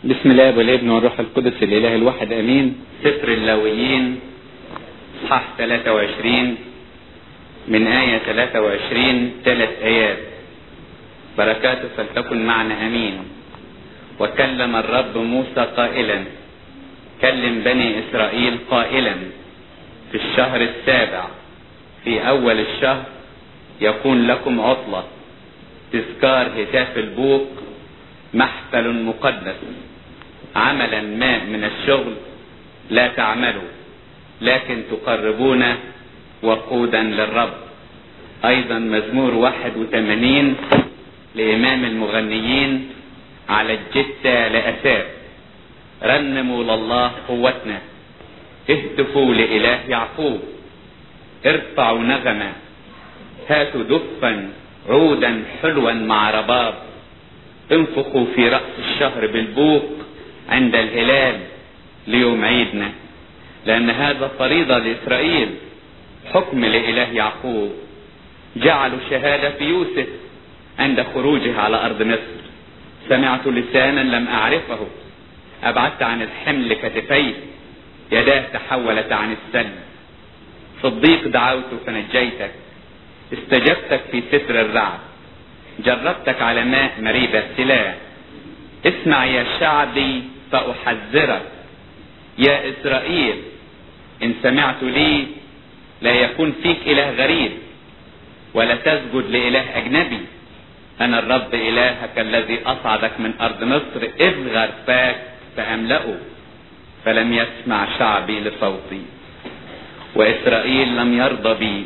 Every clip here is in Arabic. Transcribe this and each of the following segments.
بسم الله والابن والروح القدس الاله الواحد امين. سفر اللاويين اصحاح 23 من آية 23 3 آيات. بركاته فلتكن معنا امين. وكلم الرب موسى قائلا: كلم بني اسرائيل قائلا: في الشهر السابع في اول الشهر يكون لكم عطلة، تذكار هتاف البوق، محفل مقدس، عملا ما من الشغل لا تعملوا، لكن تقربون وقودا للرب. ايضا مزمور 81 لامام المغنيين على الجتة لأساف: رنموا لله قوتنا، اهتفوا لإله يعقوب، ارفعوا نغمة، هاتوا دفا عودا حلوا مع رباب، انفخوا في رأس الشهر بالبوق عند الهلال ليوم عيدنا، لأن هذا فريضة لإسرائيل، حكم لإله يعقوب. جعلوا شهادة في يوسف عند خروجه على أرض مصر. سمعت لسانا لم أعرفه، أبعدت عن الحمل كتفيه، يداه تحولت عن السلم. في الضيق دعوت فنجيتك، استجبتك في ستر الرعد، جربتك على ماء مريبة سلا. اسمع يا شعبي فأحذرك، يا إسرائيل إن سمعت لي لا يكون فيك إله غريب، ولا تسجد لإله أجنبي. أنا الرب إلهك الذي أصعدك من أرض مصر، اصغر فاك فأملأه. فلم يسمع شعبي لصوتي، وإسرائيل لم يرضى بي.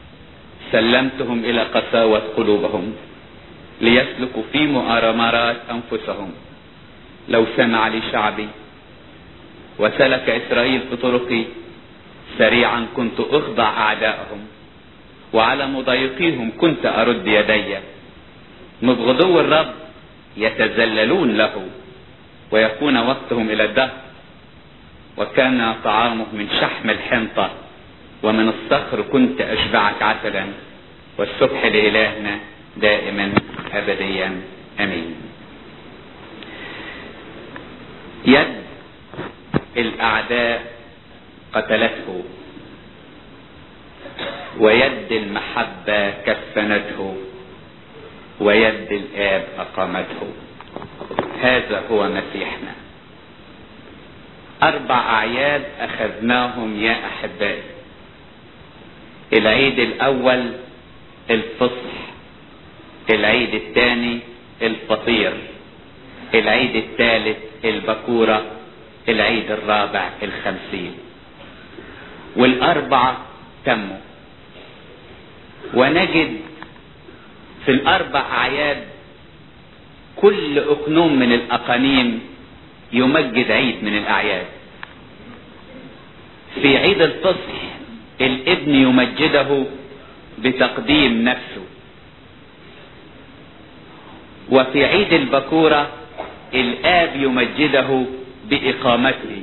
سلمتهم إلى قساوة قلوبهم، ليسلكوا في مؤامرات أنفسهم. لو سمع لي شعبي وسلك إسرائيل في طرقي، سريعا كنت أخضع أعدائهم، وعلى مضايقيهم كنت أرد يدي. مبغضو الرب يتذللون له، ويكون وقتهم إلى الدهر. وكان طعامه من شحم الحنطة، ومن الصخر كنت أشبعك عسلا. والسبح لإلهنا دائما أبديا امين. يد الاعداء قتلته، ويد المحبة كفنته، ويد الآب أقامته. هذا هو مسيحنا. 4 أعياد أخذناهم يا أحبائي. العيد الأول الفصح، العيد الثاني الفطير، العيد الثالث البكورة، العيد الرابع الخمسين. وال4 تموا. ونجد في ال4 أعياد كل أقنوم من الأقانيم يمجد عيد من الأعياد. في عيد الفصح الابن يمجده بتقديم نفسه، وفي عيد البكورة الآب يمجده بإقامته،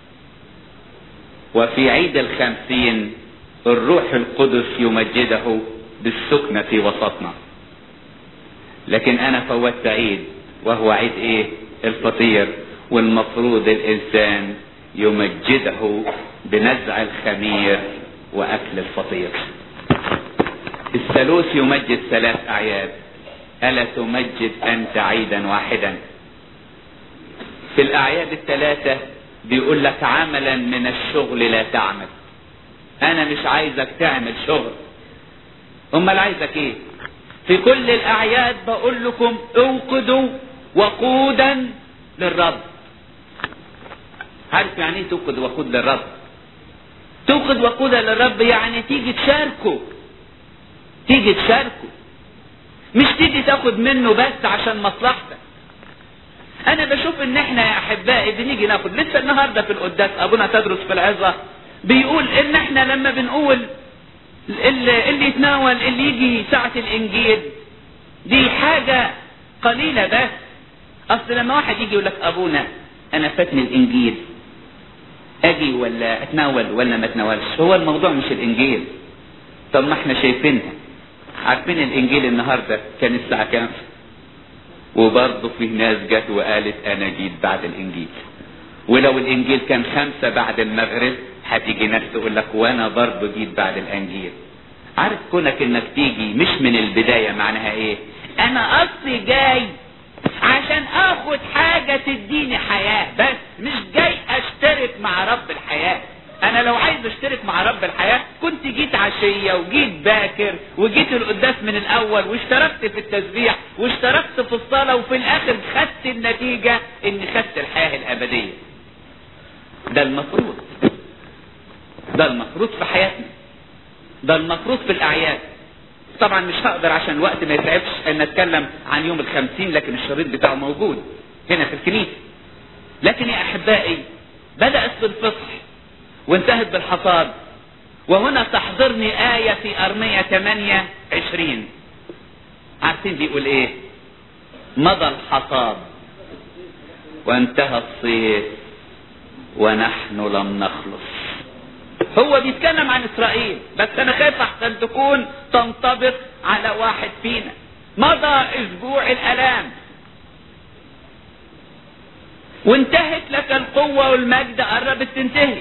وفي عيد الخمسين الروح القدس يمجده بالسكنة في وسطنا. لكن أنا فوتت عيد، وهو عيد إيه؟ الفطير. والمفروض الإنسان يمجده بنزع الخمير وأكل الفطير. الثالوث يمجد 3 أعياد، ألا تمجد أنت عيدا واحدا؟ في الأعياد ال3 بيقول لك عملا من الشغل لا تعمل. أنا مش عايزك تعمل شغل، أمال عايزك إيه؟ في كل الأعياد بقول لكم اوقدوا وقودا للرب. عارف يعني ايه توقد وقود للرب؟ توقد وقودا للرب يعني تيجي تشاركه، تيجي تشاركه، مش تيجي تاخد منه بس عشان مصلحتك. انا بشوف ان احنا يا احبائي بنيجي ناخد. لسه النهارده في القداس ابونا تدرس في العظة بيقول ان احنا لما بنقول اللي يتناول، اللي يجي ساعة الانجيل دي حاجة قليلة بس. اصل لما واحد يجي يقول لك ابونا انا فاتني الانجيل، اجي ولا اتناول ولا ما اتناولش؟ هو الموضوع مش الانجيل. طب ما احنا شايفينها، عارفين الانجيل النهارده كان الساعة كام؟ وبرضه في ناس جت وقالت انا جيت بعد الانجيل. ولو الانجيل كان 5 بعد المغرب هتيجي ناس تقول لك وانا برضه جيت بعد الانجيل. عارف كونك انك تيجي مش من البداية معناها ايه؟ انا اصلي جاي عشان اخد حاجة تديني حياة، بس مش جاي اشترك مع رب الحياة. انا لو عايز اشترك مع رب الحياة كنت جيت عشية وجيت باكر وجيت القداس من الاول واشتركت في التسبيح واشتركت في الصلاة، وفي الاخر خدت النتيجة اني خدت الحياة الابدية. ده المفروض، ده المفروض في حياتنا، ده المفروض في الاعياد. طبعا مش هقدر عشان الوقت ما يتعبش ان اتكلم عن يوم 50، لكن الشريط بتاعه موجود هنا في الكنيسة. لكن يا احبائي بدأت بالفصح وانتهت بالحصاد. وهنا تحضرني آية في أرمية 28. عارفين بيقول ايه؟ مضى الحصاد وانتهى الصيف ونحن لم نخلص. هو بيتكلم عن اسرائيل، بس انا خايف احسن تكون تنطبق على واحد فينا. مضى اسبوع الالام وانتهت لك القوة والمجد، قربت تنتهي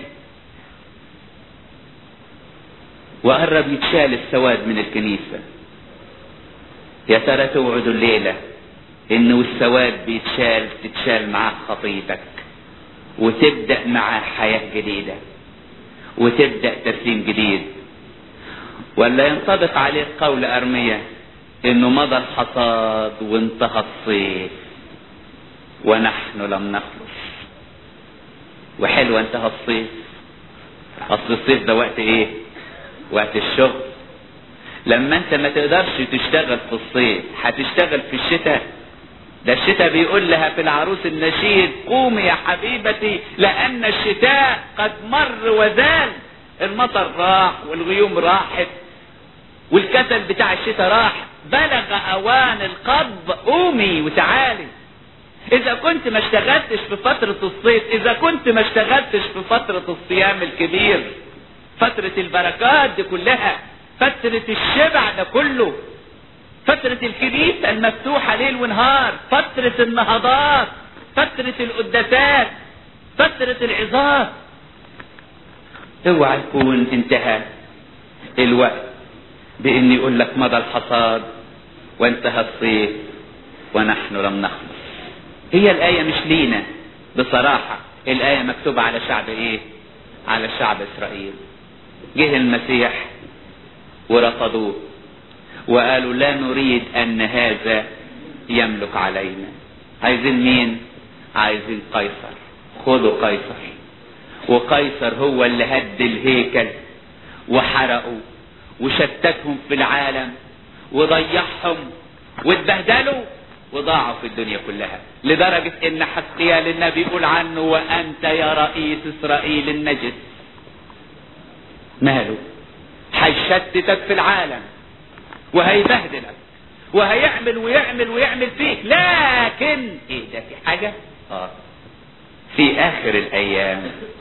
وقرب يتشال السواد من الكنيسة. يا ترى توعدوا الليلة انه السواد بيتشال، تتشال معاه خطيتك وتبدأ معاه حياة جديدة وتبدأ ترسيم جديد؟ ولا ينطبق عليه قول أرمية انه مضى الحصاد وانتهى الصيف ونحن لم نخلص؟ وحلو انتهى الصيف. اصل الصيف ده وقت ايه؟ وقت الشغل. لما انت ما تقدرش تشتغل في الصيف هتشتغل في الشتاء؟ ده الشتاء بيقول لها في العروس النشيد قومي يا حبيبتي لان الشتاء قد مر وزال. المطر راح والغيوم راحت والكسل بتاع الشتاء راح، بلغ اوان القضب، قومي وتعالي. اذا كنت ما اشتغلتش في فترة الصيف، اذا كنت ما اشتغلتش في فترة الصيام الكبير، فترة البركات دي كلها، فترة الشبع ده كله، فترة الكنيسة المفتوحة ليل ونهار، فترة النهضات، فترة القداسات، فترة العظات، اوعى يكون انتهى الوقت بان يقول لك مضى الحصاد وانتهى الصيف ونحن لم نخلص. هي الآية مش لينا بصراحة، الآية مكتوبة على شعب ايه؟ على شعب اسرائيل. جه المسيح ورفضوه وقالوا لا نريد ان هذا يملك علينا. عايزين مين؟ عايزين قيصر. خذوا قيصر. وقيصر هو اللي هد الهيكل وحرقوا وشتتهم في العالم وضيعهم واتبهدلوا وضاعوا في الدنيا كلها، لدرجة ان حسقيال النبي يقول عنه وانت يا رئيس اسرائيل النجس. ماله؟ هيشتتك في العالم وهيبهدلك وهيعمل ويعمل ويعمل فيك، لكن ايه ده؟ في حاجة في اخر الايام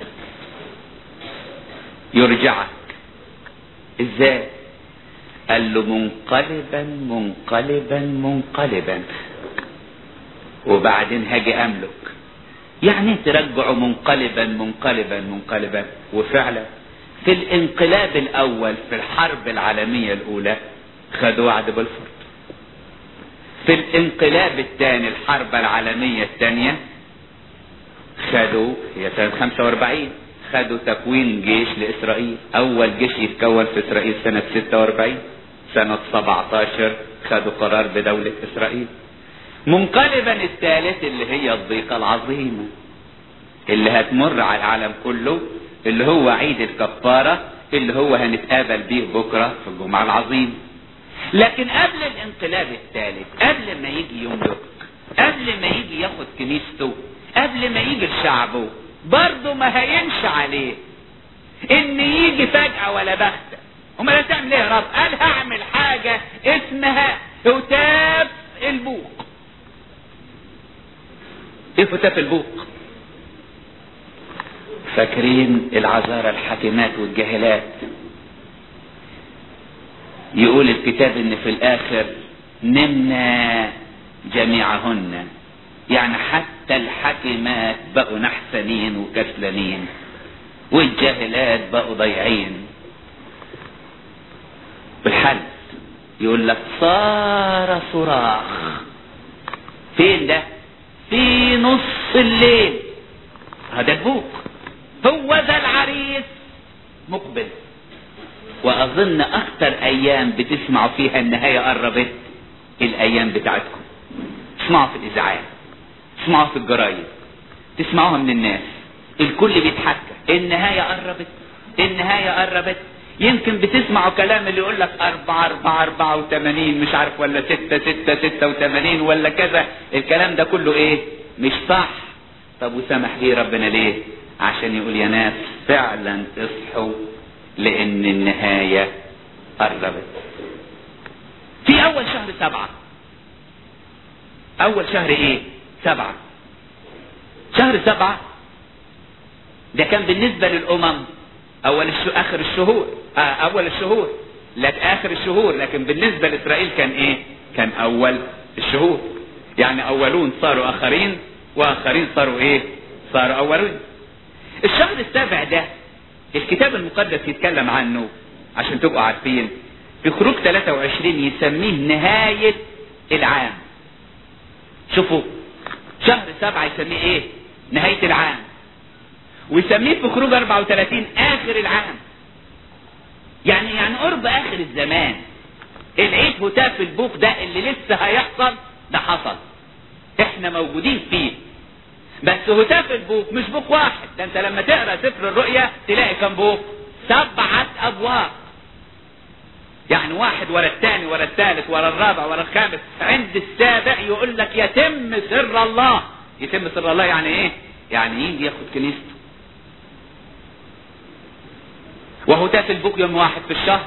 يرجعك. ازاي؟ قال له منقلبا منقلبا منقلبا وبعدين هاجي املك. يعني ترجعه منقلبا منقلبا منقلبا. وفعلا في الانقلاب الاول في الحرب العالمية الاولى خدوا وعد بلفور. في الانقلاب الثاني الحرب العالمية الثانية خدوا، هي سنة 45، خدوا تكوين جيش لإسرائيل. أول جيش يتكون في إسرائيل سنة 46. سنة 17 خدوا قرار بدولة إسرائيل. منقلبا الثالث اللي هي الضيقة العظيمة اللي هتمر على العالم كله، اللي هو عيد الكفارة اللي هو هنتقابل بيه بكرة في الجمعة العظيم. لكن قبل الانقلاب الثالث، قبل ما يجي يملك، قبل ما يجي ياخد كنيسته، قبل ما يجي لشعبه، برضه ما هينشى عليه ان يجي فجأة ولا بختة. امال هتعمل ايه يا رب؟ قال هعمل حاجة اسمها هتاف البوق. ايه هتاف البوق؟ فاكرين العذارى الحاكمات والجاهلات؟ يقول الكتاب ان في الاخر نمنا جميعهن. يعني حتى الحكيمات بقوا نحسنين وكسلانين، والجاهلات بقوا ضيعين. بالحل يقول لك صار صراخ. فين ده؟ في نص الليل. هذا البوق، هو ذا العريس مقبل. واظن اكتر ايام بتسمعوا فيها النهاية قربت الايام بتاعتكم. تسمعوا في الاذاعات، تسمعوا في الجرايد، تسمعوها من الناس، الكل بيتحكى النهاية قربت، النهاية قربت. يمكن بتسمعوا كلام اللي يقول لك 4 مش عارف، ولا 6 ولا كذا. الكلام ده كله ايه؟ مش صح. طب وسمح بيه ربنا ليه؟ عشان يقول يا ناس فعلا اصحوا، لان النهاية قربت. في اول شهر 7، اول شهر ايه؟ 7. شهر 7 ده كان بالنسبة للامم اخر الشهور، اول الشهور، لا اخر الشهور. لكن بالنسبة لاسرائيل كان ايه؟ كان اول الشهور. يعني اولون صاروا اخرين، واخرين صاروا ايه؟ صاروا اولون. الشهر 7 ده الكتاب المقدس يتكلم عنه عشان تبقوا عارفين. في خروج 23 يسميه نهاية العام. شوفوا شهر 7 يسميه ايه؟ نهاية العام. ويسميه في خروج 34 اخر العام. يعني قرب اخر الزمان. العيد هتاف البوق ده اللي لسه هيحصل ده حصل، احنا موجودين فيه. بس هتاف البوق مش بوق واحد، ده انت لما تقرأ سفر الرؤيا تلاقي كم بوق؟ 7 ابواق. يعني واحد ورا الثاني ورا الثالث ورا الرابع ورا الخامس. عند السابع يقول لك يتم سر الله. يتم سر الله يعني ايه؟ يعني يجي ياخد كنيسته. وهتاف البوق يوم 1 في الشهر.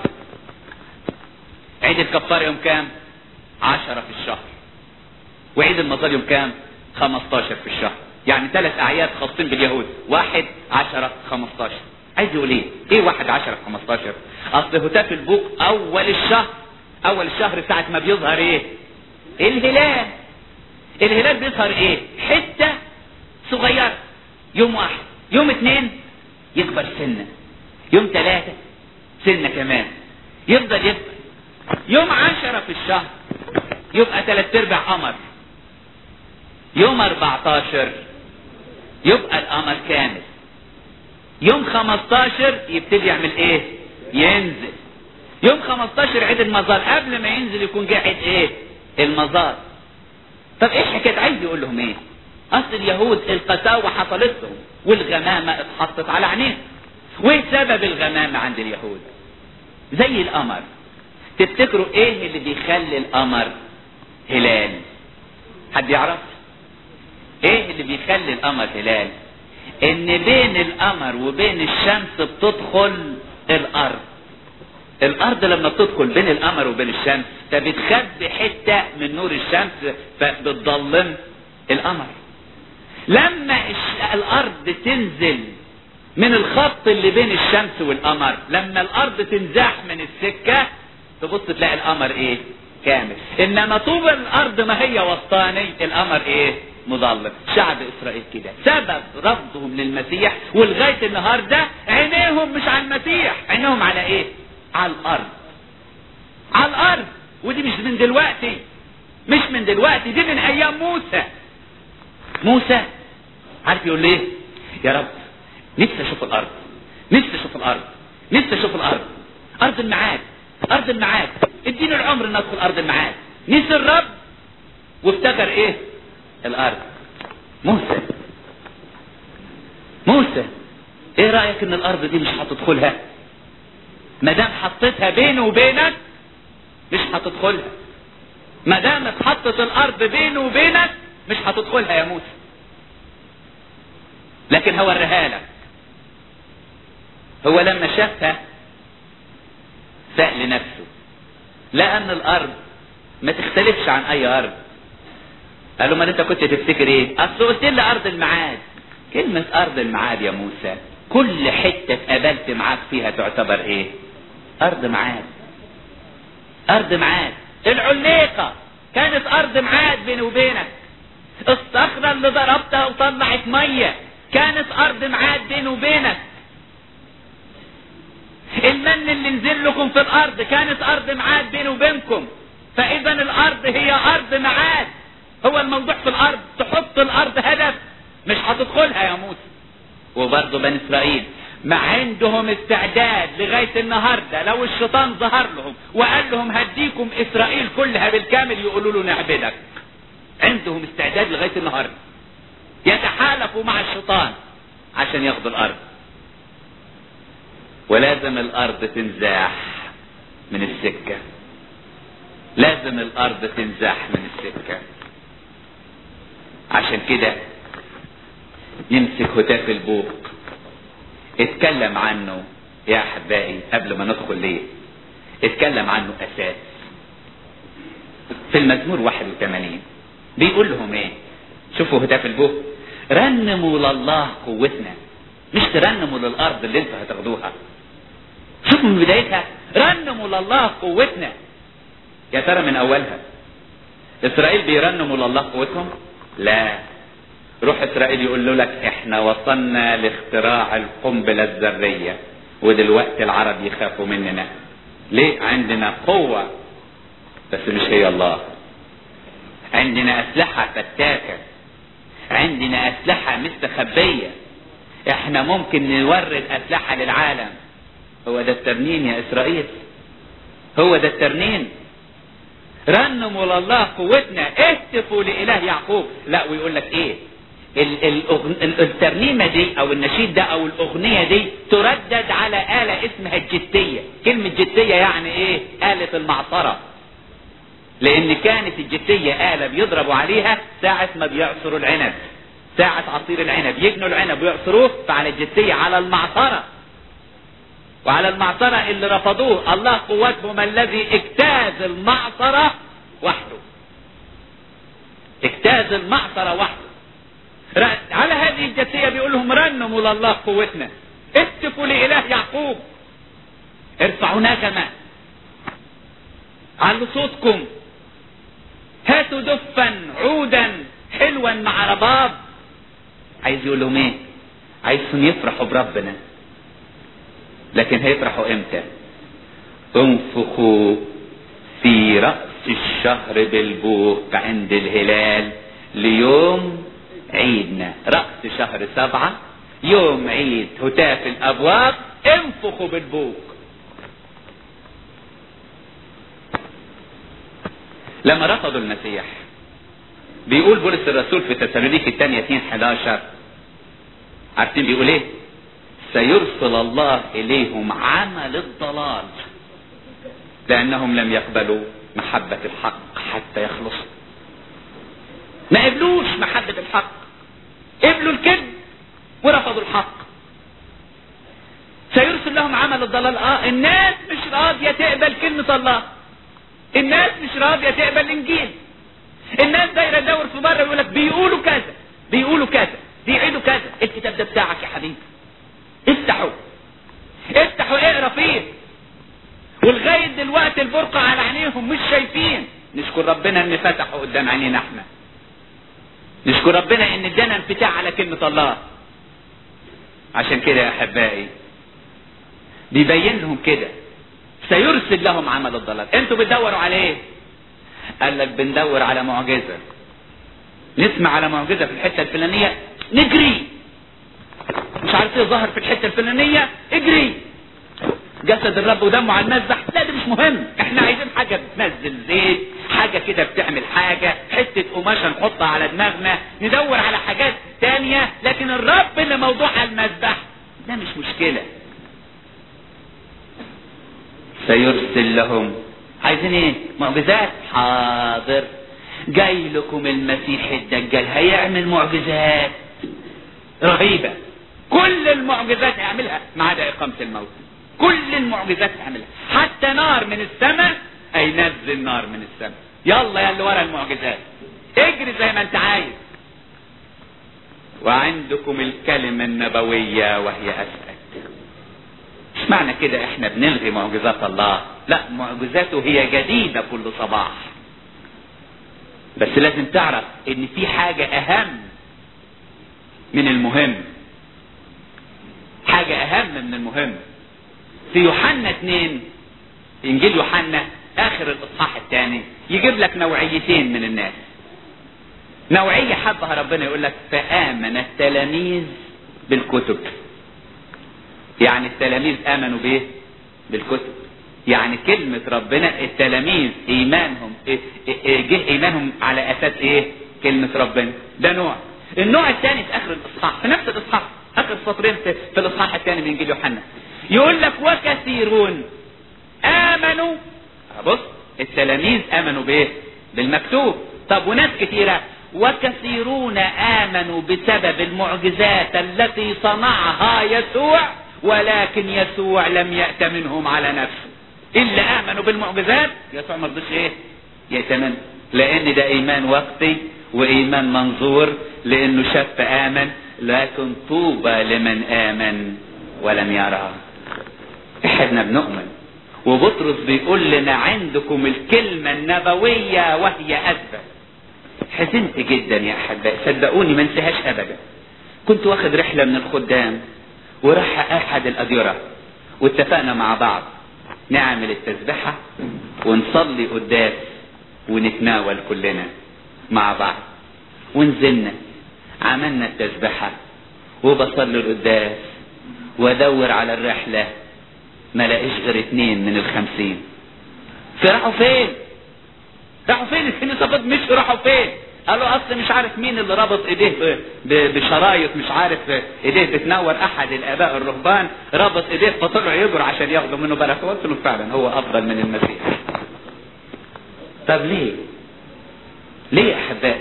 عيد الكفار يوم كام؟ 10 في الشهر. وعيد المظال يوم كام؟ 15 في الشهر. يعني 3 اعياد خاصين باليهود، 1 10 15. عايز يقول ايه؟ ايه 1 10 15؟ اصل هتاف البوق اول الشهر. اول الشهر ساعة ما بيظهر ايه؟ الهلال. الهلال بيظهر ايه؟ حتة صغيرة. يوم 1، يوم 2 يكبر سنة، يوم 3 سنة كمان، يفضل يكبر. يوم 10 في الشهر يبقى 3/4 قمر. يوم 14 يبقى القمر كامل. يوم 15 يبتدي يعمل ايه؟ ينزل. يوم 15 عيد المظال، قبل ما ينزل يكون جاي عيد ايه؟ المظال. طب ايه حكاية؟ عايز يقول لهم ايه؟ اصل اليهود القساوة حصلت لهم، والغمامة اتحطت على عينيهم. وايه سبب الغمامة عند اليهود؟ زي القمر. تفتكروا ايه اللي بيخلي القمر هلال؟ حد يعرف؟ ايه اللي بيخلي القمر هلال؟ ان بين القمر وبين الشمس بتدخل الارض. الارض لما بتدخل بين القمر وبين الشمس فبتخبي حتة من نور الشمس فبتضلم القمر. لما الارض تنزل من الخط اللي بين الشمس والقمر، لما الارض تنزاح من السكة تبص تلاقي القمر ايه؟ كامل. انما طول الارض ما هي وسطاني، القمر ايه؟ مظلم. شعب اسرائيل كده سبب رفضهم للمسيح، ولغاية النهاردة عينيهم مش على المسيح، عينيهم على ايه؟ على الارض. على الارض. ودي مش من دلوقتي، مش من دلوقتي، دي من ايام موسى. موسى عارف يقول ليه؟ يا رب نفسي اشوف الارض، نفسي اشوف الارض، نفسي اشوف الارض، ارض الميعاد، ارض الميعاد، اديني العمر ان ادخل ارض الميعاد. نسي الرب وافتكر ايه؟ الارض. موسى ايه رأيك ان الارض دي مش هتدخلها؟ ما دام حطيتها بيني وبينك مش هتدخلها. ما دام اتحطت الارض بيني وبينك مش هتدخلها يا موسى. لكن هو وريها لك. هو لما شافها سأل نفسه، لأن الارض ما تختلفش عن اي ارض. قال له ما انت كنت تفتكر ايه؟ اصل قلت لي ارض الميعاد. كلمة ارض الميعاد يا موسى كل حتة اتقابلت معاك فيها تعتبر ايه؟ ارض ميعاد. ارض ميعاد. العليقة كانت ارض معاد بيني وبينك. الصخرة اللي ضربتها وطلعت مية كانت ارض معاد بيني وبينك. المن اللي نزل لكم في الارض كانت ارض معاد بيني وبينكم. فاذا الارض هي ارض معاد. هو الموضوع في الارض تحط الارض هدف مش هتدخلها يا موسى. وبرضه بني اسرائيل ما عندهم استعداد لغاية النهاردة لو الشيطان ظهر لهم وقال لهم هديكم اسرائيل كلها بالكامل يقولوا له نعبدك. عندهم استعداد لغاية النهاردة يتحالفوا مع الشيطان عشان ياخدوا الارض. ولازم الارض تنزاح من السكة. لازم الارض تنزاح من السكة. عشان كده يمسك هتاف البوق اتكلم عنه يا احبائي قبل ما ندخل ليه. اتكلم عنه اساس في المزمور 81 بيقول لهم ايه. شوفوا هتاف البوق، رنموا لله قوتنا، مش ترنموا للارض اللي انتوا هتاخدوها. شوفوا من بدايتها رنموا لله قوتنا. يا ترى من اولها اسرائيل بيرنموا لله قوتهم؟ لا. روح اسرائيل يقول له لك احنا وصلنا لاختراع القنبلة الذرية ودلوقتي العرب يخافوا مننا. ليه؟ عندنا قوة بس مش هي الله. عندنا اسلحة فتاكة، عندنا اسلحة مستخبية، احنا ممكن نورد اسلحة للعالم. هو ده الترنيم يا اسرائيل، هو ده الترنيم. رنموا لله قوتنا، اهتفوا لإله يعقوب. لا ويقول لك ايه، الترنيمة دي او النشيد ده او الاغنية دي تردد على آلة اسمها الجتية. كلمة جتية يعني ايه؟ آلة المعصرة. لان كانت الجتية آلة بيضربوا عليها ساعة ما بيعصروا العنب، ساعة عصير العنب يجنوا العنب ويعصروه. فعلى الجتية على المعصرة، وعلى المعصرة اللي رفضوه الله قوتهم الذي اجتاز المعصرة وحده. اجتاز المعصرة وحده. على هذه الجتية بيقول لهم رنموا لله قوتنا، اهتفوا لإله يعقوب، ارفعوا نغمة، علوا صوتكم، هاتوا دفا عودا حلوا مع رباب. عايز يقول لهم ايه؟ عايزهم يفرحوا بربنا. لكن هيفرحوا امتى؟ انفخوا في رأس الشهر بالبوق عند الهلال ليوم عيدنا. رأس شهر 7 يوم عيد هتاف الابواب، انفخوا بالبوق. لما رفضوا المسيح بيقول بولس الرسول في تسالونيكي الثانية 2:11 عارفين بيقول ايه؟ سيرسل الله اليهم عمل الضلال لانهم لم يقبلوا محبة الحق حتى يخلصوا. ما قبلوش محبة الحق، قبلوا الكذب ورفضوا الحق. سيرسل لهم عمل الضلال. الناس مش راضية تقبل كلمة الله، الناس مش راضية تقبل الانجيل. الناس دايرة تدور في بره يقول لك بيقولوا كذا بيقولوا كذا بيعيدوا كذا. الكتاب ده بتاعك يا حبيبي، افتحوا اقرا فيه. ولغايه دلوقتي البرقع على عينيهم مش شايفين. نشكر ربنا ان فتحوا قدام عينينا احنا. نشكر ربنا ان ادانا انفتاح على كلمه الله. عشان كده يا احبائي بيبين لهم كده سيرسل لهم عمل الضلال. انتوا بتدوروا على ايه؟ قال لك بندور على معجزه. نسمع على معجزه في الحته الفلانيه نجري. مش عارف ايه ظهر في الحته الفلانيه اجري. جسد الرب ودمه على المذبح، لا ده مش مهم. احنا عايزين حاجه بتنزل زيت، حاجه كده بتعمل حاجه، حته قماشه نحطها على دماغنا. ندور على حاجات تانية، لكن الرب اللي موضوع على المذبح ده مش مشكله. سيرسل لهم. عايزين ايه؟ معجزات. حاضر، جاي لكم المسيح الدجال هيعمل معجزات رهيبه. كل المعجزات هيعملها ما عدا اقامه الموت. كل المعجزات هيعملها، حتى نار من السماء هينزل نار من السماء. يلا يا اللي ورا المعجزات اجري زي ما انت عايز. وعندكم الكلمه النبويه وهي اسأل. مش معنى كده احنا بنلغي معجزات الله، لا، معجزاته هي جديده كل صباح. بس لازم تعرف ان في حاجة اهم من المهم، حاجة اهم من المهم. في يوحنا 2، انجيل يوحنا اخر الاصحاح الثاني، يجيب لك نوعيتين من الناس. نوعية حبها ربنا يقول لك فآمن التلاميذ بالكتب. يعني التلاميذ آمنوا بايه؟ بالكتب. يعني كلمة ربنا التلاميذ ايمانهم جه ايمانهم على اساس ايه؟ كلمة ربنا. ده نوع. النوع الثاني في اخر الاصحاح، في نفس الاصحاح اخر سطرين في الاصحاح الثاني من انجيل يوحنا، يقول لك وكثيرون آمنوا. بص، التلاميذ آمنوا بايه؟ بالمكتوب. طب وناس كثيرة، وكثيرون آمنوا بسبب المعجزات التي صنعها يسوع، ولكن يسوع لم يأت منهم على نفسه. اللي آمنوا بالمعجزات يسوع ما رضيش ايه؟ يأتمن، لان ده ايمان وقتي وايمان منظور، لانه شاف فآمن. لكن طوبى لمن آمن ولم يرى. احنا بنؤمن، وبطرس بيقول لنا عندكم الكلمة النبوية وهي أثبت. حزنت جدا يا احبائي، صدقوني ما انساهاش ابدا. كنت واخد رحلة من الخدام، وراح احد الاديرة، واتفقنا مع بعض نعمل التسبحة ونصلي قداس ونتناول كلنا مع بعض. ونزلنا عملنا التسبحة وبصلي القداس وادور على الرحلة، ما لاقيش غير 2 من 50. فراحوا فين؟ راحوا فين؟ الكنيسة مش راحوا فين؟ قالوا اصل مش عارف مين اللي ربط ايديه بشرايط، مش عارف ايديه بتنور، احد الاباء الرهبان ربط ايديه فطلعوا يجروا عشان ياخدوا منه بركه. قلت له فعلا هو افضل من المسيح. طب ليه؟ ليه يا احبائي؟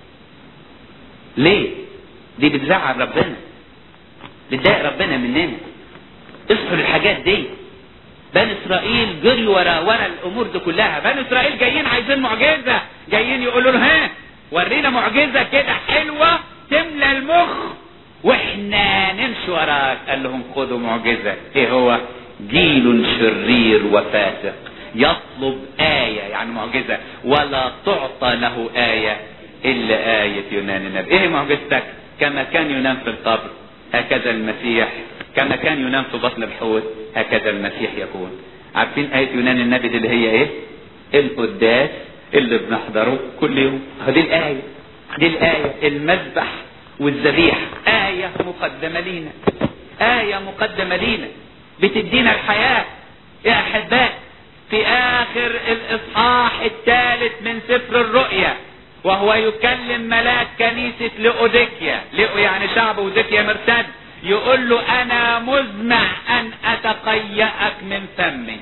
ليه؟ دي بتزعل ربنا، بتضايق ربنا مننا. اصحوا للحاجات دي. بني اسرائيل جريوا ورا الامور دي كلها. بني اسرائيل جايين عايزين معجزه، جايين يقولوا له ها ورينا معجزه كده حلوه تملى المخ واحنا نمشي وراك. قال لهم خدوا معجزه. ايه هو؟ جيل شرير وفاسق يطلب آية، يعني معجزة، ولا تعطى له آية إلا آية يونان النبي. ايه معجزتك؟ كما كان يونان في القبر هكذا المسيح، كما كان يونان في بطن الحوت هكذا المسيح يكون. عارفين آية يونان النبي دي اللي هي ايه؟ القداس اللي بنحضره كل يوم. هذه الآية، دي الآية المذبح والذبيح، آية مقدمة لينا، آية مقدمة لينا بتدينا الحياة يا أحباء. في آخر الإصحاح 3 من سفر الرؤيا، وهو يكلم ملاك كنيسة لأوديكيا، لأو يعني شعب أوديكيا مرتد، يقول له أنا مزمع أن أتقيأك من فمي.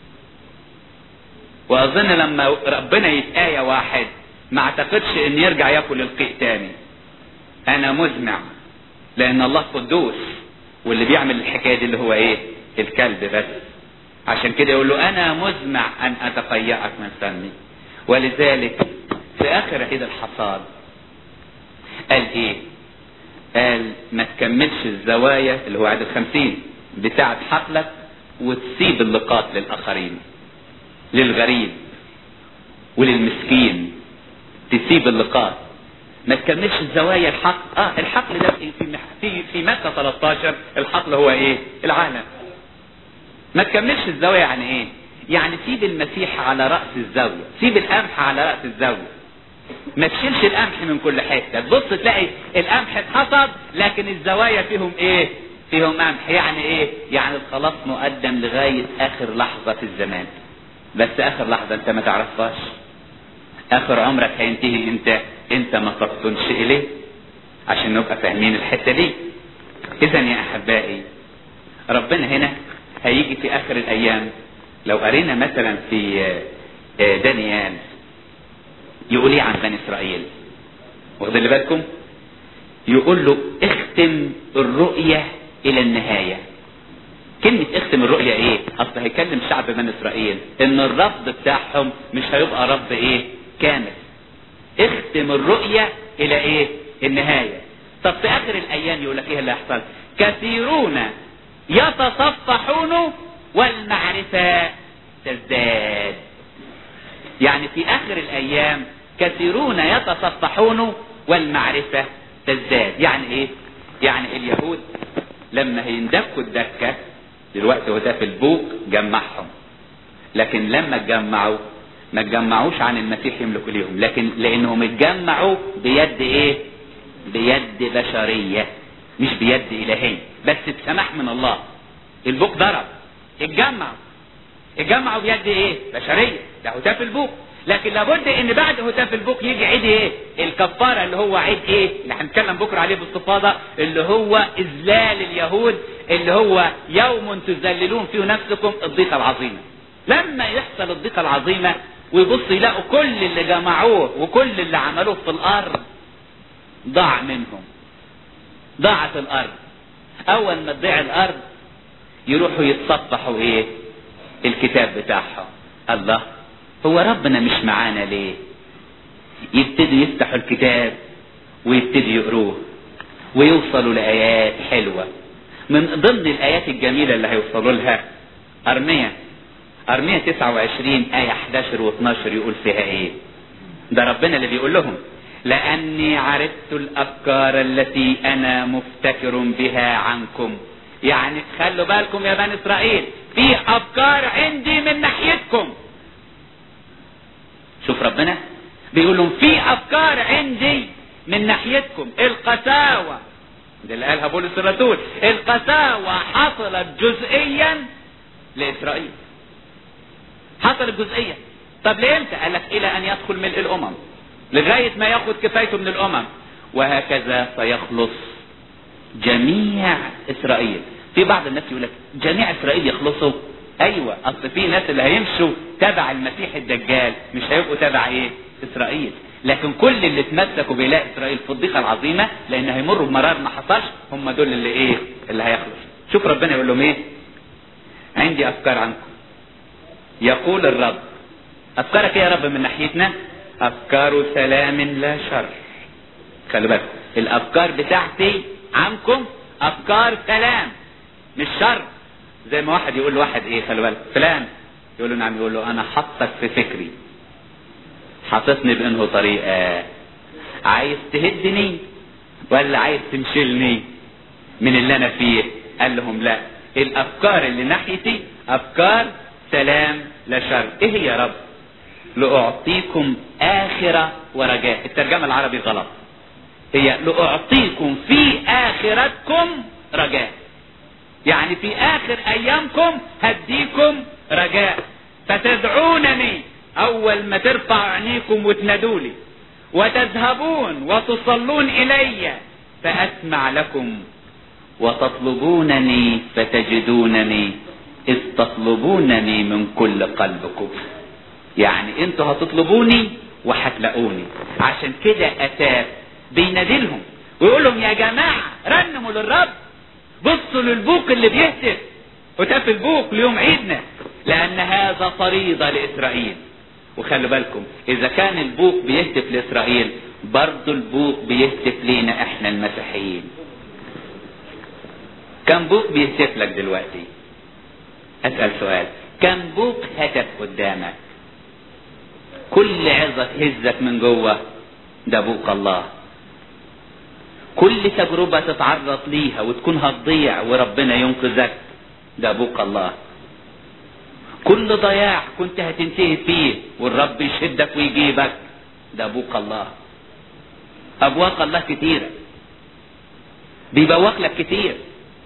وأظن لما ربنا يتآية واحد ما اعتقدش ان يرجع ياكل القيء تاني. أنا مزمع، لأن الله قدوس، واللي بيعمل الحكاية دي اللي هو ايه؟ الكلب بس. عشان كده يقول له أنا مزمع أن أتقيأك من فمي. ولذلك في آخر عيد الحصاد قال ايه؟ قال ما تكملش الزوايا اللي هو عيد 50 بتاعت حقلك وتسيب اللقاط للآخرين، للغريب وللمسكين. تسيب اللقاط، ما تكملش الزوايا الحقل. الحقل ده في متى 13 الحقل هو ايه؟ العالم. ما تكملش الزاوية يعني ايه؟ يعني سيب المسيح على رأس الزاوية، سيب القمح على رأس الزاوية. ما تشيلش القمح من كل حتة. تبص تلاقي القمح اتحصد لكن الزوايا فيهم ايه؟ فيهم قمح. يعني ايه؟ يعني الخلاص مقدم لغاية اخر لحظة في الزمان، بس اخر لحظة انت ما تعرفهاش. اخر عمرك هينتهي امتى؟ انت ما تفطنش اليه، عشان نبقى فاهمين الحتة دي. اذا يا احبائي ربنا هنا هيجي في اخر الايام. لو قرينا مثلا في دانيال يقول ايه عن بني اسرائيل؟ واخد اللي بالكم؟ يقول له اختم الرؤية الى النهاية. كلمة اختم الرؤية ايه؟ اصل هيكلم شعب بني اسرائيل ان الرفض بتاعهم مش هيبقى رفض ايه؟ كامل. اختم الرؤية الى ايه؟ النهاية. طب في اخر الايام يقول لك ايه اللي هيحصل؟ كثيرون يتصفحون والمعرفة تزداد. يعني في اخر الايام كثيرون يتصفحون والمعرفة تزداد. يعني ايه؟ يعني اليهود لما هيندكوا الدكة دلوقتي وده في البوق جمعهم، لكن لما اتجمعوا ما اتجمعوش عن المسيح يملكوا ليهم، لكن لانهم اتجمعوا بيد ايه؟ بيد بشرية مش بيد الهية، بس بسماح من الله. البوق ضرب، اتجمعوا بيد ايه؟ بشرية، ده هتاف البوق. لكن لابد ان بعد هتاف البوق يجي عيد ايه؟ الكفارة، اللي هو عيد ايه؟ اللي هنتكلم بكرة عليه باستفاضة، اللي هو اذلال اليهود، اللي هو يوم تذللون فيه نفسكم الضيقة العظيمة. لما يحصل الضيقة العظيمة ويبص يلاقوا كل اللي جمعوه وكل اللي عملوه في الارض ضاع منهم، ضاعت الارض. اول ما تضيع الارض يروحوا يتصفحوا ايه؟ الكتاب بتاعهم. الله، هو ربنا مش معانا ليه؟ يبتدوا يفتحوا الكتاب ويبتدوا يقروه ويوصلوا لآيات حلوة. من ضمن الآيات الجميلة اللي هيوصلوا لها أرميا 29 آية 11 و12 يقول فيها ايه؟ ده ربنا اللي بيقول لهم: لأني عرفت الأفكار التي أنا مفتكر بها عنكم. يعني خلوا بالكم يا بني إسرائيل، في أفكار عندي من ناحيتكم. شوف ربنا بيقول لهم في أفكار عندي من ناحيتكم. القساوة ده اللي قالها بولس الرسول، القساوة حصلت جزئيا لإسرائيل، حصلت جزئيا. طب لإمتى؟ قال لك إلى أن يدخل ملء الأمم، لغاية ما ياخد كفايته من الأمم، وهكذا سيخلص جميع إسرائيل. في بعض الناس يقول لك جميع إسرائيل يخلصوا؟ أيوة، أصل في ناس اللي هيمشوا تبع المسيح الدجال مش هيبقوا تبع إيه؟ إسرائيل. لكن كل اللي تمسكوا بإله إسرائيل في الضيقة العظيمة، لأن هيمروا بمرار ما حصلش، هم دول اللي إيه؟ اللي هيخلص. شوف ربنا يقول لهم إيه؟ عندي أفكار عنكم يقول الرب. أفكارك إيه يا رب من ناحيتنا؟ أفكار سلام لا شر. خلوا بالكم، الأفكار بتاعتي عنكم أفكار سلام مش شر. زي ما واحد يقول لواحد إيه، خلوا بالكم، فلان يقول له نعم، يقول له أنا حطك في فكري، حاططني بأنه طريقة، عايز تهدني ولا عايز تمشلني من اللي أنا فيه؟ قال لهم لا، الأفكار اللي ناحيتي أفكار سلام لا شر. إيه هي يا رب؟ لأعطيكم آخرة ورجاء. الترجمة العربي غلط، هي لأعطيكم في آخرتكم رجاء. يعني في آخر أيامكم هديكم رجاء، فتدعونني أول ما ترفع عينيكم وتنادولي، وتذهبون وتصلون إلي فأسمع لكم، وتطلبونني فتجدونني إذ تطلبونني من كل قلبكم. يعني انتوا هتطلبوني وهتلاقوني. عشان كده أساس بينادلهم ويقول لهم يا جماعة رنموا للرب، بصوا للبوق اللي بيهتف، هتاف البوق ليوم عيدنا، لأن هذا فريضة لإسرائيل. وخلوا بالكم، إذا كان البوق بيهتف لإسرائيل، برضو البوق بيهتف لينا إحنا المسيحيين. كم بوق بيهتف لك دلوقتي؟ أسأل سؤال، كم بوق هتف قدامك؟ كل عظة تهزك من جوه ده بوق الله. كل تجربة تتعرض ليها وتكون هتضيع وربنا ينقذك ده بوق الله. كل ضياع كنت هتنتهي فيه والرب يشدك ويجيبك ده بوق الله. أبواق الله كتيرة، بيبوق لك كتير.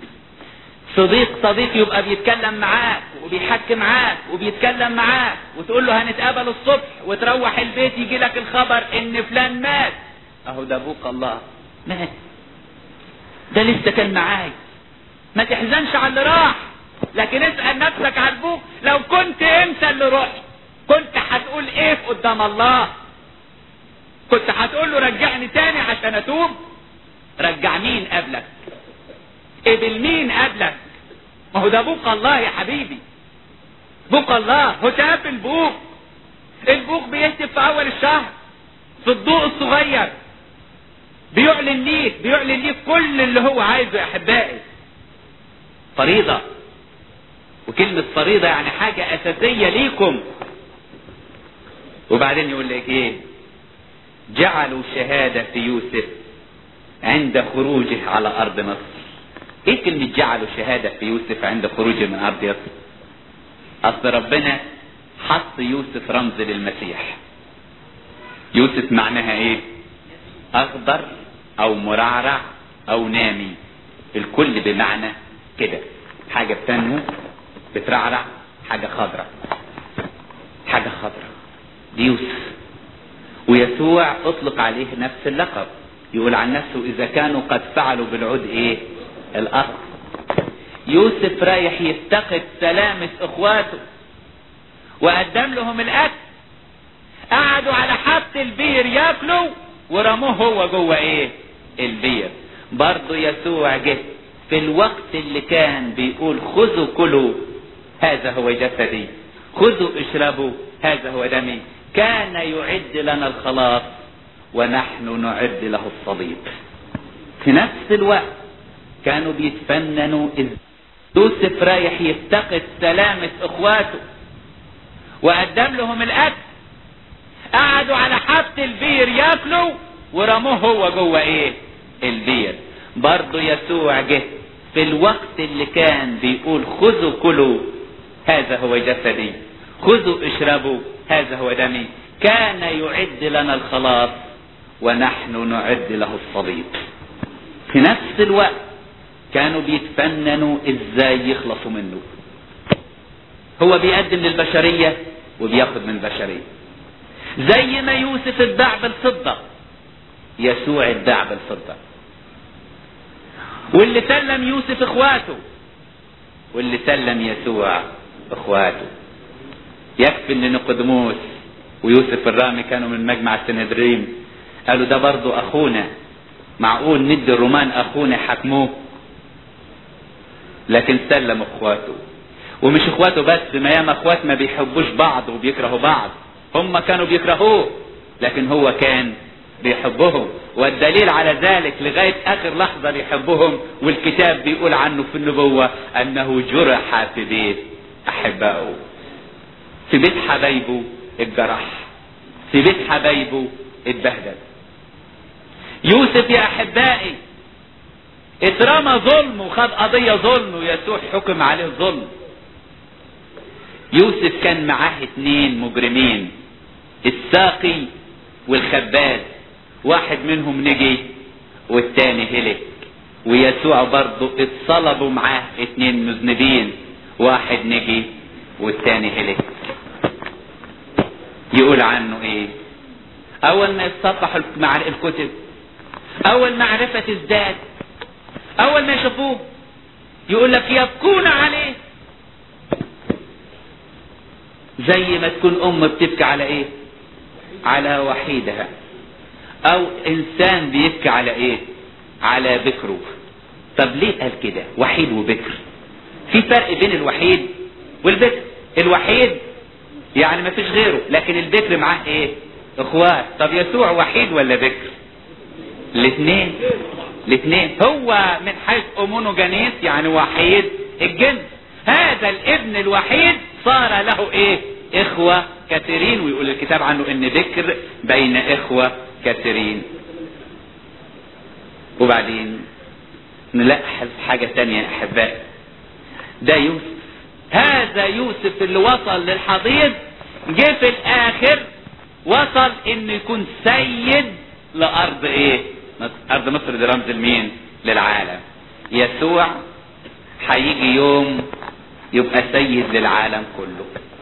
صديق يبقى بيتكلم معاك وبيحكي معاك وبيتكلم معاك، وتقول له هنتقابل الصبح، وتروح البيت يجي لك الخبر ان فلان مات. اهو ده بوق الله، مات، ده لسه كان معاي. ما تحزنش على اللي راح، لكن اسأل نفسك على البوق، لو كنت انت اللي رحت كنت هتقول ايه قدام الله؟ كنت هتقول له رجعني تاني عشان اتوب؟ رجع مين قبلك؟ قبل مين قبلك؟ ما هو ده بوق الله يا حبيبي، بوق الله. هتاف البوق، البوق بيهتف في اول الشهر في الضوء الصغير، بيعلن ليك كل اللي هو عايزه يا احبائي. فريضة، وكلمة فريضة يعني حاجة اساسية ليكم. وبعدين يقول لك ايه؟ جعلوا شهادة في يوسف عند خروجه على أرض مصر. ايه كلمة جعلوا شهادة في يوسف عند خروجه من أرض مصر؟ أصل ربنا حط يوسف رمز للمسيح. يوسف معناها ايه؟ أخضر أو مرعرع أو نامي، الكل بمعنى كده، حاجة بتنمو بترعرع، حاجة خضراء، حاجة خضراء دي يوسف. ويسوع اطلق عليه نفس اللقب، يقول عن نفسه إذا كانوا قد فعلوا بالعود ايه؟ الأخضر. يوسف رايح يفتقد سلامة اخواته وقدم لهم الأكل، قعدوا على حافة البير ياكلوا ورموه هو جوه ايه؟ البير. برضو يسوع جه في الوقت اللي كان بيقول خذوا كلوا هذا هو جسدي، خذوا اشربوا هذا هو دمي، كان يعد لنا الخلاص ونحن نعد له الصليب. في نفس الوقت كانوا بيتفننوا يوسف رايح يفتقد سلامة اخواته وقدم لهم الاكل، قعدوا على حافة البير ياكلوا ورموه هو جوه ايه؟ البير. برضو يسوع جه في الوقت اللي كان بيقول خذوا كلوا هذا هو جسدي، خذوا اشربوا هذا هو دمي، كان يعد لنا الخلاص ونحن نعد له الصليب. في نفس الوقت كانوا بيتفننوا ازاي يخلصوا منه. هو بيقدم للبشرية وبياخد من البشرية. زي ما يوسف اتباع بالفضة، يسوع اتباع بالفضة. واللي سلم يوسف اخواته، واللي سلم يسوع اخواته. يكفي ان نقدموس ويوسف الرامي كانوا من مجمع السنهدرين، قالوا ده برضو اخونا، معقول ندي الرومان اخونا حكموه؟ لكن سلم اخواته. ومش اخواته بس، ما ياما اخوات ما بيحبوش بعض وبيكرهوا بعض، هم كانوا بيكرهوه لكن هو كان بيحبهم، والدليل على ذلك لغاية اخر لحظة بيحبهم. والكتاب بيقول عنه في النبوة انه جرح في بيت احبائه، في بيت حبايبه اتجرح، في بيت حبايبه اتبهدل. يوسف يا احبائي اترمى ظلم وخد قضية ظلم ويسوع حكم عليه ظلم. يوسف كان معاه 2 مجرمين، الساقي والخباز، واحد منهم نجي والتاني هلك. ويسوع برضو اتصلبوا معاه 2 مذنبين، واحد نجي والتاني هلك. يقول عنه ايه؟ اول ما يتصفح مع الكتب، اول معرفة تزداد، اول ما يشوفوه يقول لك يبكون عليه. زي ما تكون ام بتبكي على ايه؟ على وحيدها، او انسان بيبكي على ايه؟ على بكره. طب ليه قال كده وحيد وبكر؟ في فرق بين الوحيد والبكر. الوحيد يعني ما فيش غيره، لكن البكر معاه ايه؟ اخوات. طب يسوع وحيد ولا بكر؟ الاثنين. هو من حيث امونوجانيس يعني وحيد الجنس. هذا الابن الوحيد صار له ايه؟ اخوة كثيرين، ويقول الكتاب عنه ان بكر بين اخوة كثيرين. وبعدين نلاحظ حاجة تانية يا احبائي، ده يوسف، هذا يوسف اللي وصل للحضيض جه في الاخر وصل انه يكون سيد لارض ايه؟ ارض مصر. دي رمز لمين؟ للعالم. يسوع هيجي يوم يبقى سيد للعالم كله.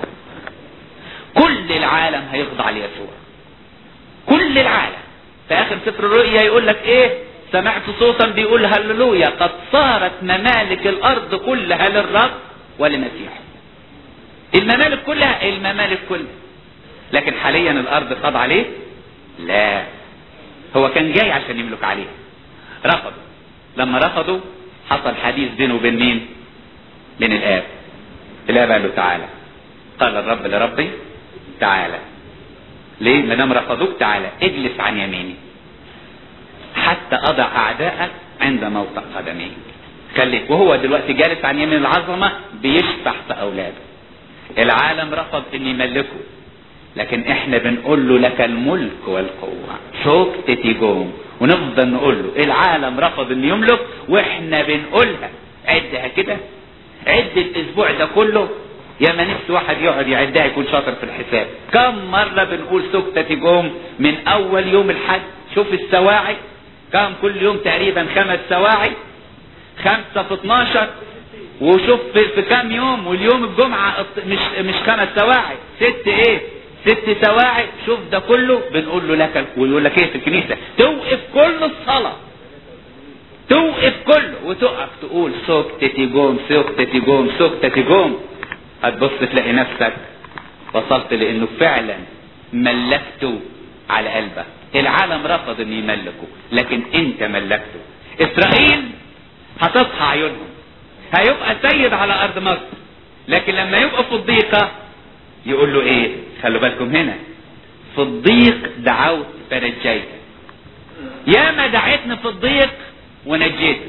كل العالم هيخضع ليسوع، كل العالم. في اخر سفر الرؤيا يقول لك ايه؟ سمعت صوتا بيقول هللويا قد صارت ممالك الارض كلها للرب ولمسيحه. الممالك كلها، الممالك كلها. لكن حاليا الارض خاضعه عليه؟ لا، هو كان جاي عشان يملك عليها. رفضوا. لما رفضوا حصل حديث بينه وبين مين؟ بين الاب. الاب قال له تعالى. قال الرب لربي تعالى. ليه؟ ما دام رفضوك تعالى اجلس عن يميني حتى اضع اعدائك عند موطئ قدميك. خليك. وهو دلوقتي جالس عن يمين العظمه بيشفع في اولاده. العالم رفض ان يملكه، لكن احنا بنقول له لك الملك والقوة سوكتتي جوم، ونفضل نقول له العالم رفض ان يملك واحنا بنقولها. عدها كده، عد الاسبوع ده كله، يا ما نفس واحد يقعد يعدها يكون شاطر في الحساب. كم مرة بنقول سوكتتي جوم من اول يوم الحد؟ شوف السواعي كم كل يوم، تقريبا 5 سواعي، 5 في 12، وشوف في كام يوم، واليوم الجمعة مش 5 سواعي، 6 سواعي. شوف ده كله بنقول له لك. ويقول لك ايه في الكنيسة؟ توقف كل الصلاة، توقف كله وتقف تقول سوكتتي جوم سوكتتي جوم سوكتتي جوم. هتبص تلاقي نفسك وصلت لانه فعلا ملكته على قلبك. العالم رفض ان يملكه لكن انت ملكته. اسرائيل هتصحى عيونهم، هيبقى سيد على ارض مصر، لكن لما يبقى في الضيقة يقول له ايه؟ خلوا بالكم هنا، في الضيق دعوت فنجيت. يا ما دعيتني في الضيق ونجيتك.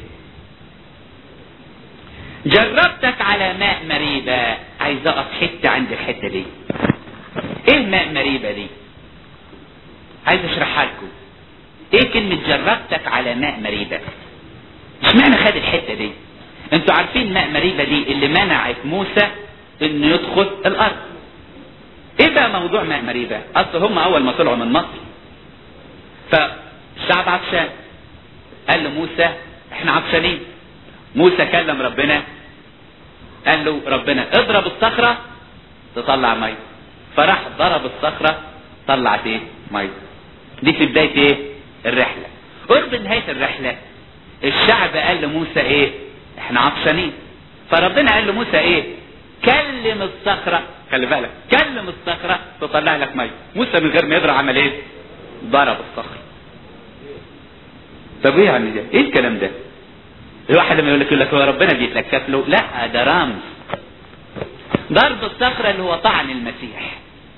جربتك على ماء مريبة. عايز اقف حتة عند الحتة دي. ايه ماء مريبة دي؟ عايز اشرحها لكم. ايه كلمة جربتك على ماء مريبة؟ اشمعنى خد الحتة دي؟ انتوا عارفين ماء مريبة دي اللي منعت موسى انه يدخل الارض. ايه بقى موضوع ماء مريبة؟ اصل هم اول ما طلعوا من مصر فالشعب عطشان، قال له موسى احنا عطشانين. موسى كلم ربنا، قال له ربنا اضرب الصخرة تطلع مية، فراح ضرب الصخرة طلعت ايه؟ مية. دي في بداية ايه؟ الرحلة. قرب نهاية الرحلة الشعب قال لموسى ايه؟ احنا عطشانين. فربنا قال لموسى ايه؟ كلم الصخرة، خلي بالك، كلم الصخرة تطلع لك مية. موسى من غير ما يضرب عمل ايه؟ ضرب الصخرة. طب ايه يعني ده؟ ايه الكلام ده؟ الواحد لما يقول لك هو ربنا بيتلكف له؟ لا، ده رمز. ضرب الصخرة اللي هو طعن المسيح.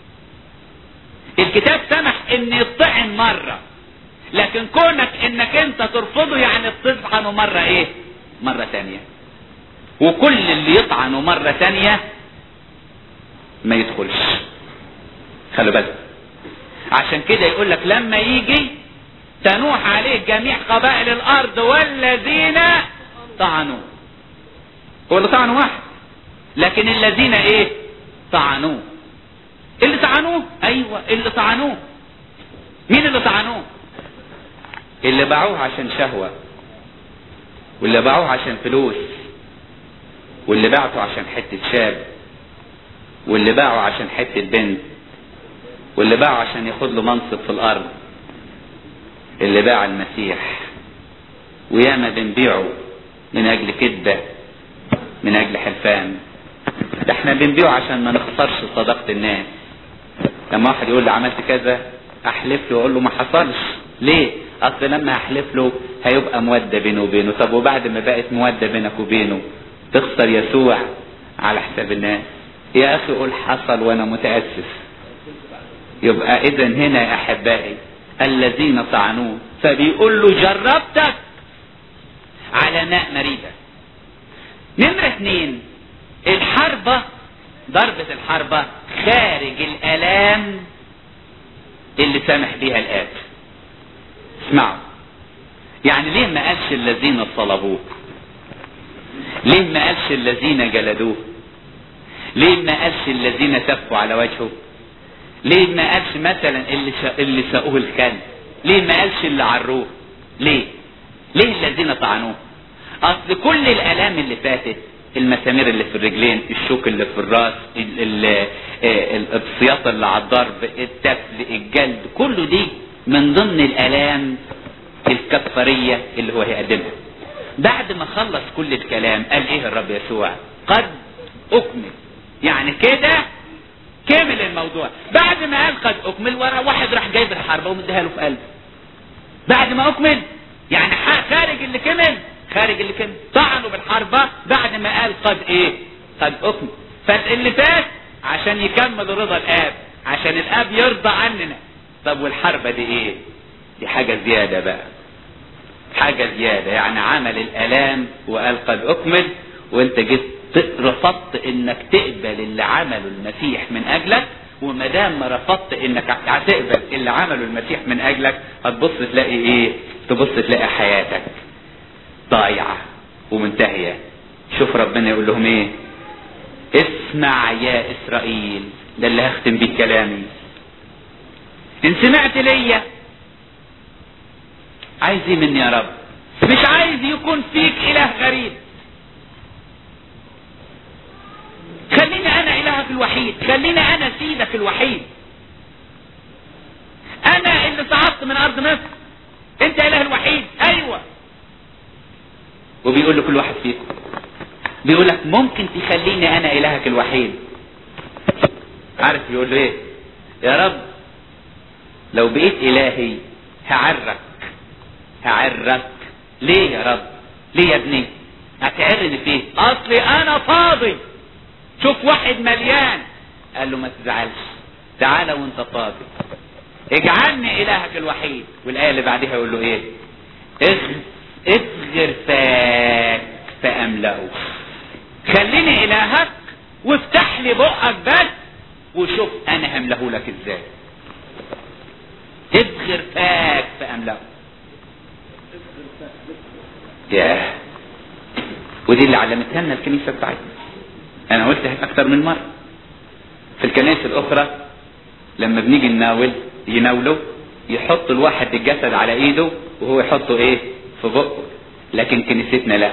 الكتاب سمح ان يطعن مرة، لكن كونك انك انت ترفضه يعني تطعنه مرة ايه؟ مرة تانية. وكل اللي يطعنه مرة تانية ما يدخلش. خلوا بالك. عشان كده يقول لك لما يجي تنوح عليه جميع قبائل الارض والذين طعنوه. هو اللي طعنوا واحد، لكن الذين ايه؟ طعنوه. اللي طعنوه، ايوه اللي طعنوه. مين اللي طعنوه؟ اللي باعوه عشان شهوة، واللي باعوه عشان فلوس، واللي باعته عشان حتة شاب، واللي باعه عشان حتة بنت، واللي باعه عشان ياخد له منصب في الارض. اللي باع المسيح. وياما بنبيعه من اجل كذبة، من اجل حلفان. ده احنا بنبيعه عشان ما نخسرش صداقة الناس. لما واحد يقول لي عملت كذا احلف له، اقول له ما حصلش. ليه؟ اصل لما احلف له هيبقى مودة بينه وبينه. طب وبعد ما بقت مودة بينك وبينه تخسر يسوع على حساب الناس؟ يا اخي قول حصل وانا متأسف. يبقى اذا هنا يا احبائي الذين طعنوه، فبيقول له جربتك على ماء مريبة. نمرة 2 الحربة، ضربة الحربة خارج الالام اللي سامح بيها الاب. اسمعوا، يعني ليه ما قالش الذين صلبوه؟ ليه ما قالش الذين جلدوه؟ ليه ما قالش الذين تفوا على وجهه؟ ليه ما قالش مثلا اللي ساقوه الكلب؟ ليه ما قالش اللي عروه؟ ليه الذين طعنوه؟ اصل كل الالام اللي فاتت، المسامير اللي في الرجلين، الشوك اللي في الراس، السياطة اللي على الضرب، التفل، الجلد، كله دي من ضمن الالام الكفارية اللي هو هيقدمها. بعد ما خلص كل الكلام قال ايه الرب يسوع؟ قد اكمل. يعني كده كمل الموضوع. بعد ما قال قد اكمل، ورا واحد راح جايب الحربة ومديها له في قلبه. بعد ما اكمل يعني خارج اللي كمل، خارج اللي كمل طعنوا بالحربة بعد ما قال قد ايه؟ قد اكمل. فاللي فات عشان يكمل رضا الاب، عشان الاب يرضى عننا. طب والحربة دي ايه؟ دي حاجة زيادة بقى، حاجة زيادة. يعني عمل الالام وقال قد اكمل، وانت جيت رفضت انك تقبل اللي عمله المسيح من اجلك، وما دام ما رفضت انك هتقبل اللي عمله المسيح من اجلك، هتبص تلاقي ايه؟ تبص تلاقي حياتك ضايعه ومنتهيه. شوف ربنا يقول لهم ايه؟ اسمع يا اسرائيل، ده اللي هختم بيه كلامي، ان سمعت ليا عايز ايه مني يا رب؟ مش عايز يكون فيك اله غريب، خليني انا الهك الوحيد، خليني انا سيدك الوحيد، انا اللي صعدت من ارض مصر، انت اله الوحيد. ايوه. وبيقول لكل واحد فيكم، بيقول لك ممكن تخليني انا الهك الوحيد؟ عارف يقول له ايه؟ يا رب لو بقيت الهي هعرك. ليه يا رب؟ ليه يا ابني؟ هتعرني فيه؟ اصلي انا فاضي. شوف واحد مليان، قال له ما تزعلش، تعالى وانت فاضي، اجعلني الهك الوحيد. والايه اللي بعدها يقول له ايه؟ اصغر فاك فاملأه. خليني الهك وافتح لي بقك بس وشوف انا هملأه لك ازاي. اصغر فاك فاملأه. ياه، ودي اللي علمتها لنا الكنيسه بتاعتنا. انا قلتها اكتر من مره. في الكنائس الاخرى لما بنيجي يناولوا يحط الواحد الجسد على ايده وهو يحطه ايه؟ في بقه. لكن كنيستنا لا،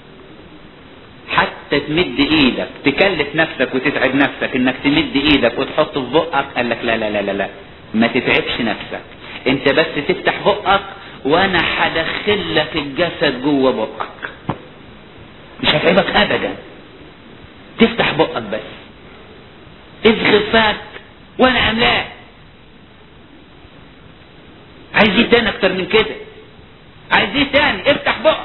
حتى تمد ايدك، تكلف نفسك وتتعب نفسك انك تمد ايدك وتحطه في بقك، قال لك لا لا لا لا لا، ما تتعبش نفسك، انت بس تفتح بقك وانا هدخل لك الجسد جوه بقك، مش هتعبك ابدا. تفتح بقك بس، اصغر فاك وانا املاه. عايز ايه تاني اكتر من كده؟ عايز ايه تاني؟ افتح بقك،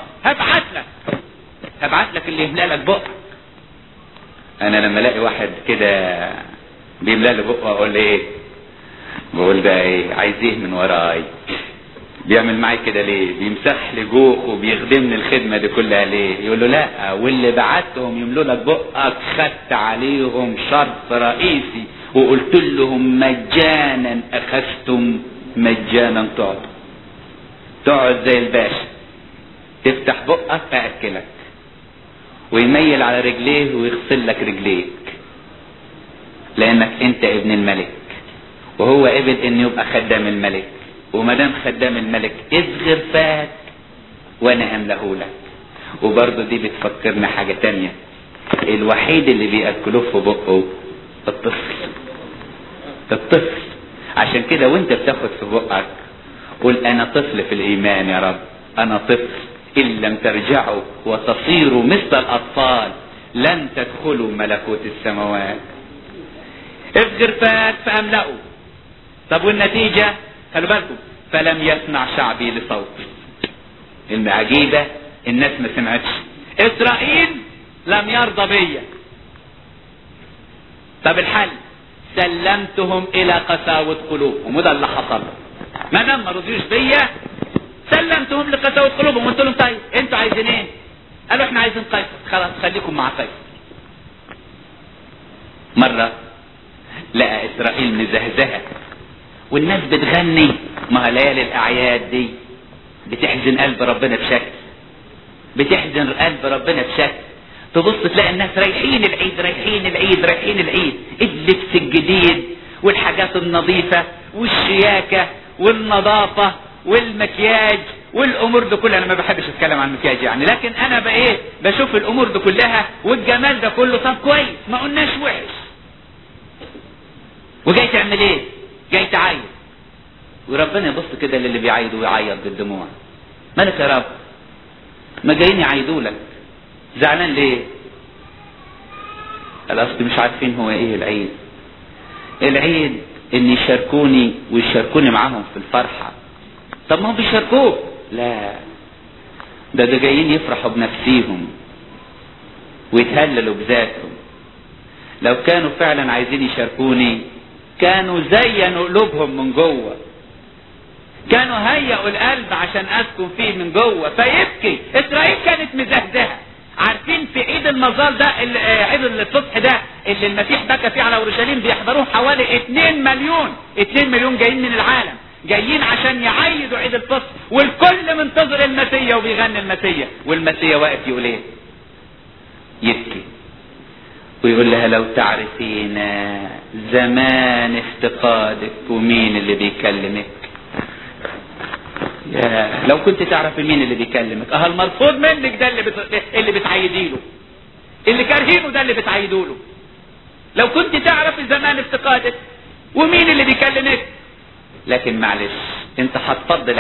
هبعت لك اللي يملأ لك بقك. انا لما الاقي واحد كده بيملأ لي بقه اقول له ايه؟ بقول ده ايه؟ عايز ايه من وراي؟ بيعمل معي كده ليه؟ بيمسح لي جوخ وبيخدمني الخدمه دي كلها ليه؟ يقول له لا، واللي بعتهم يملوا لك بقك خدت عليهم شرط رئيسي وقلت لهم مجانا اخذتم مجانا تعطوا. تقعد زي الباشا، تفتح بقك ااكلك، ويميل على رجليه ويغسل لك رجليك، لانك انت ابن الملك وهو قبل ان يبقى خدام الملك. وما دام خدام الملك اصغر فاك وانا املاه لك. وبرضه دي بتفكرنا حاجه تانية، الوحيد اللي بياكلوه في بقه الطفل. عشان كده وانت بتاخد في بقك قول انا طفل في الايمان يا رب، انا طفل، ان لم ترجعوا وتصيروا مثل الاطفال لن تدخلوا ملكوت السماوات. اصغر فاك فاملأه. طب والنتيجه؟ خلوا بالكم، فلم يسمع شعبي لصوتي. العجيبه الناس ما سمعتش، اسرائيل لم يرضى بيا. طب الحل؟ سلمتهم الى قساوه قلوبهم، وده اللي حصل. ما دام ما رضيوش بيا سلمتهم لقساوه قلوبهم، وقلت لهم طيب انتوا عايزين ايه؟ قالوا احنا عايزين قيصر. خلاص خليكم مع قيصر. مره لقى اسرائيل مزهزهه والناس بتغني، ما ليالي الاعياد دي بتحزن قلب ربنا بشكل، بتحزن قلب ربنا بشكل. تبص تلاقي الناس رايحين العيد، اللبس الجديد والحاجات النظيفة والشياكة والنظافة والمكياج والامور دي كلها. انا ما بحبش اتكلم عن المكياج يعني، لكن انا بقى بشوف الامور دي كلها والجمال ده كله. طب كويس، ما قلناش وحش. وجاي تعمل ايه؟ جاي تعيط. وربنا يبص كده للي بيعيط ويعيط بالدموع، مالك يا رب؟ ما جايين يعيدوا لك، زعلان ليه؟ الاصل مش عارفين هو ايه العيد. العيد ان يشاركوني ويشاركوني معاهم في الفرحة. طب ما هم بيشاركوه؟ لا، ده جايين يفرحوا بنفسيهم ويتهللوا بذاتهم. لو كانوا فعلا عايزين يشاركوني كانوا زينوا قلوبهم من جوه، كانوا هيئوا القلب عشان اسكن فيه من جوه فيبكي. اسرائيل كانت مزهزهه. عارفين في عيد المظال ده، عيد الصبح ده، اللي المسيح بكى فيه على اورشليم بيحضروه حوالي 2 مليون. 2 مليون جايين من العالم، جايين عشان يعيدوا عيد الفصح، والكل منتظر المسيا وبيغني المسيا، والمسيا واقف يقول ايه؟ يبكي ويقول لها لو تعرفين زمان افتقادك ومين اللي بيكلمك. يا لو كنت تعرف مين اللي بيكلمك. المرفوض منك ده اللي بتعيدي له، اللي كارهينه ده اللي بتعيدوا له. لو كنت تعرف زمان افتقادك ومين اللي بيكلمك. لكن معلش انت هتفضل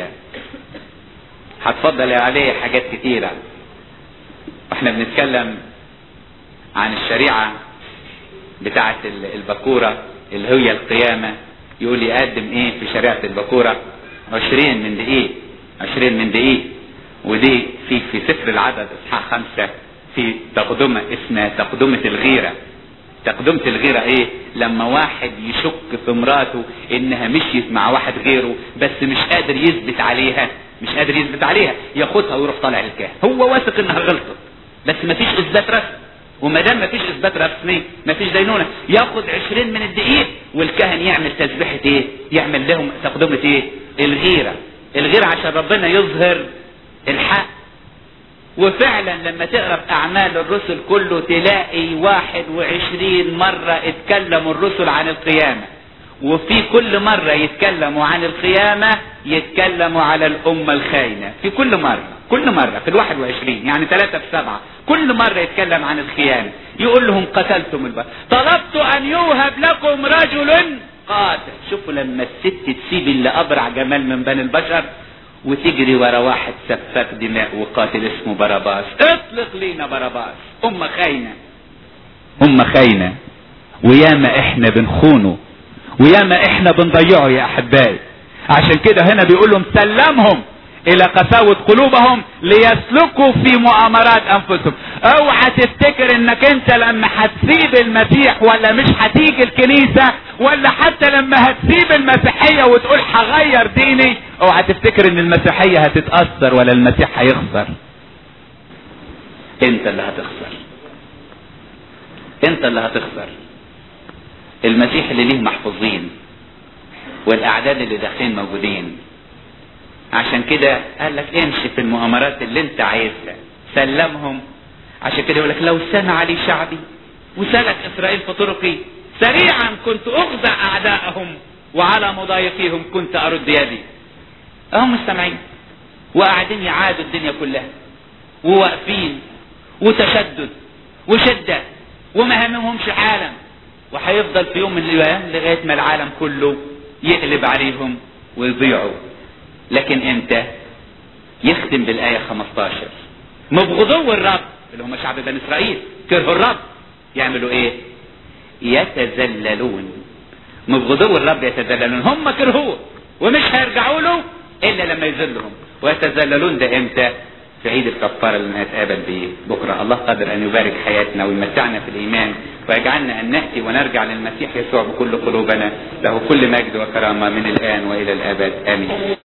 عليا حاجات كتيرة. واحنا بنتكلم عن الشريعة بتاعة البكورة اللي هي القيامة، يقول يقدم ايه في شريعة البكورة؟ 20 من دقيق. ودي في سفر العدد اصحاح 5 في تقدمة اسمها تقدمة الغيرة. تقدمة الغيرة ايه؟ لما واحد يشك في مراته انها مشيت مع واحد غيره بس مش قادر يثبت عليها، ياخدها ويروح طالع للكاهن. هو واثق انها غلطت بس مفيش اثبات رسمي، وما دام مفيش اثبات رسمي مفيش دينونة. ياخد 20 من الدقيق والكاهن يعمل تسبيحة ايه؟ يعمل لهم تقدمة ايه؟ الغيرة عشان ربنا يظهر الحق. وفعلا لما تقرأ في اعمال الرسل كله تلاقي 21 مرة اتكلموا الرسل عن القيامة، وفي كل مرة يتكلموا عن القيامة يتكلموا على الامة الخاينة. في كل مرة في 21 يعني 3 في 7 كل مرة يتكلم عن الخيانة. يقول لهم قتلتم البشر، طلبت ان يوهب لكم رجل قاتل. شوفوا لما الست تسيب اللي ابرع جمال من بني البشر وتجري ورا واحد سفاك دماء وقاتل اسمه باراباس. اطلق لينا باراباس. أمة خاينة وياما احنا بنخونه وياما احنا بنضيعه يا احبائي. عشان كده هنا بيقولهم سلمهم الى قساوة قلوبهم ليسلكوا في مؤامرات انفسهم. اوعى تفتكر انك انت لما هتسيب المسيح ولا مش هتيجي الكنيسة ولا حتى لما هتسيب المسيحية وتقول هغير ديني، اوعى تفتكر ان المسيحية هتتأثر ولا المسيح هيخسر. انت اللي هتخسر. المسيح اللي ليه محفوظين والاعداد اللي داخلين موجودين. عشان كده قال لك امشي في المؤامرات اللي انت عايزها، سلمهم. عشان كده يقول لك لو سمع لي شعبي وسلك اسرائيل في طرقي سريعا كنت اخضع اعدائهم وعلى مضايقيهم كنت ارد يدي. هم مستمعين وقاعدين يعادوا الدنيا كلها وواقفين وتشدد وشدة وما همهمش عالم، وهيفضل في يوم من الايام لغاية ما العالم كله يقلب عليهم ويضيعوا. لكن امتى؟ يختم بالآية 15 مبغضو الرب اللي هم شعب بني اسرائيل كرهوا الرب يعملوا ايه؟ يتذللون. مبغضو الرب يتذللون، هم كرهوه ومش هيرجعوا له الا لما يذلهم. ويتذللون ده امتى؟ في عيد الكفارة اللي هنتقابل بيه بكرة. الله قادر ان يبارك حياتنا ويمتعنا في الايمان ويجعلنا ان نأتي ونرجع للمسيح يسوع بكل قلوبنا، له كل مجد وكرامة من الان والى الابد امين.